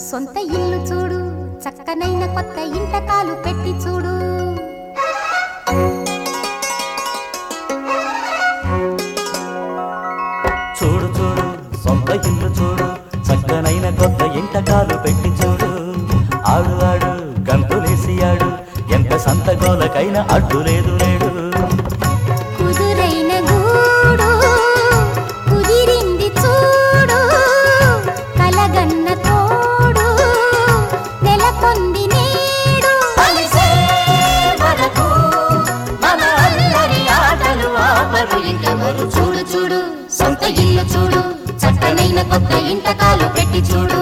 సొంత ఇల్లు చూడు, చక్కనైన కొత్త ఇంట కాలు పెట్టి చూడు. చూడు చూడు సొంత ఇల్లు చూడు, చక్కనైన కొత్త ఇంట కాలు పెట్టి చూడు. ఆడు ఆడు గంతులేసి ఆడు, ఎంత సంతగోలకైనా అడ్డు లేదు నేడు. కుదురైన గూడు కుదిరింది చూడు, కలగన్న తోడు నెలకొంది నేడు. కలిసే మనకు మన అల్లరి ఆటలు ఆపరు ఇంకెవరు. చూడు చూడు సొంత ఇల్లు చూడు, చక్కనైన కొత్త ఇంట కాలు పెట్టి చూడు.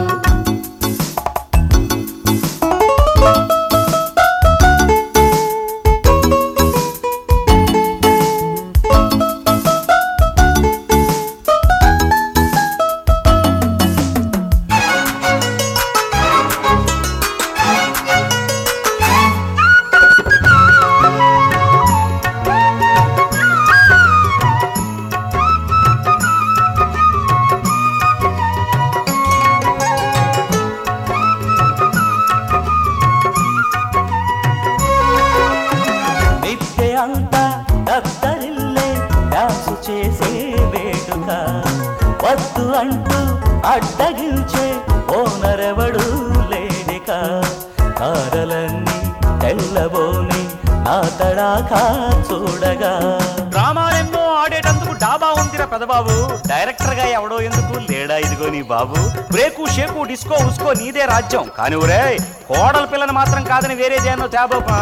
అంతా దద్దరిల్లే డాన్సు చేసే వేడుక, వద్దు అంటూ అడ్డగించే ఓనరెవడు లేడిక. తారలన్నీ తెల్లబోని నా తడాకా చూడగా. డ్రామాలెన్నో ఆడేటందుకు డాబా ఉందిరా పెదబాబు, డైరెక్టర్ గా ఎవడో ఎందుకు లేడా ఇదిగో నీ బాబు. బ్రేకు షేకు డిస్కో ఉస్కో నీదే రాజ్యం, కానీ ఊరే కోడల పిల్లని మాత్రం కాదని వేరేదేనో తేబోపా.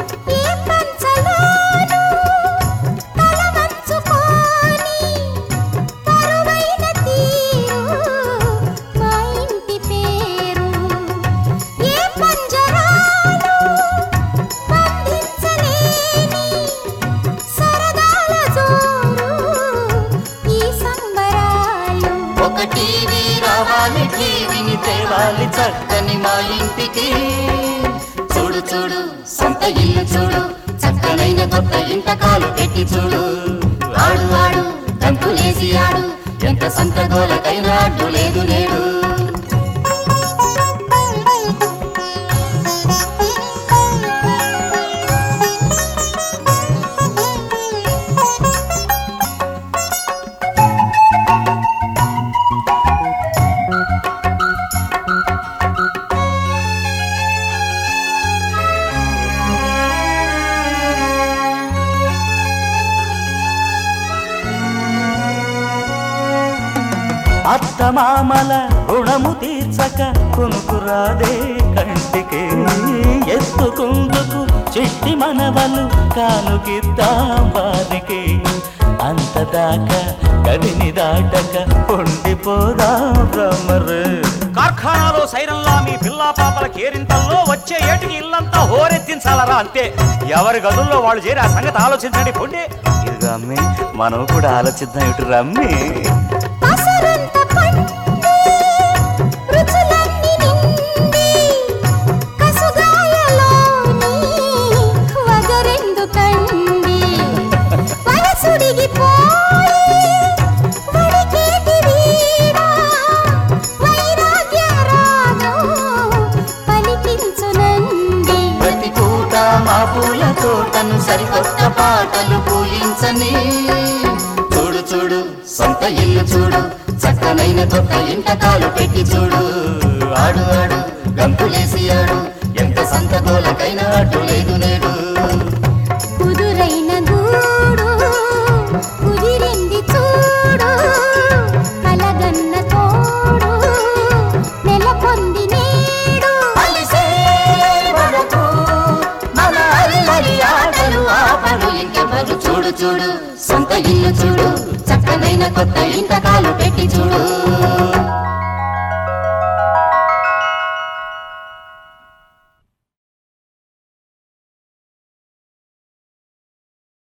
టీవీ రావాలి, టీవీని తేవాలి చక్కని మా ఇంటికి. చూడు చూడు సొంత ఇల్లు చూడు, చక్కనైన కొత్త ఇంట కాలు పెట్టి చూడు. ఆడు ఆడు గంతులేసి ఆడు, ఎంత సొంత గోలకైనా అడ్డు లేదు నేడు. అత్తమామల రుణము తీర్చక కొనుకురాదే కంటికి, ఎత్తుకుందుకు చిట్టి మనవలు కానుకిద్దాం వారికి. అంతదాకా గదిని దాటక ఉండిపోదాం బ్రహ్మరు. కార్ఖానాలో సైరన్లా మీ పిల్లా పాపల కేరింతల్లో వచ్చే ఏటికి ఇల్లంతా హోరెత్తించాలరా అంతే. ఎవరి గదుల్లో వాళ్ళు చేరి ఆ సంగతి ఆలోచించండి పొండి. ఇదిగా అమ్మి మనం కూడా ఆలోచిద్దాం ఇటు రమ్మి. పూల తోటను సరికొత్త పాటలు పూయించని. చూడు చూడు సొంత ఇల్లు చూడు, చక్కనైన కొత్త ఇంట కాలు పెట్టి చూడు. ఆడు ఆడు గంతులేసి ఆడు, ఎంత సంత గోలకైనా అడ్డు లేదు నేడు. కుదురైన గూడు కుదిరింది చూడు, కలగన్న తోడు నెలకొంది నేడు. కలిసే మనకు మన అల్లరి ఆటలు ఆపరు ఇంకెవరు. చూడు చూడు సొంత ఇల్లు చూడు, చక్కనైన కొత్త ఇంట కాలు పెట్టి చూడు.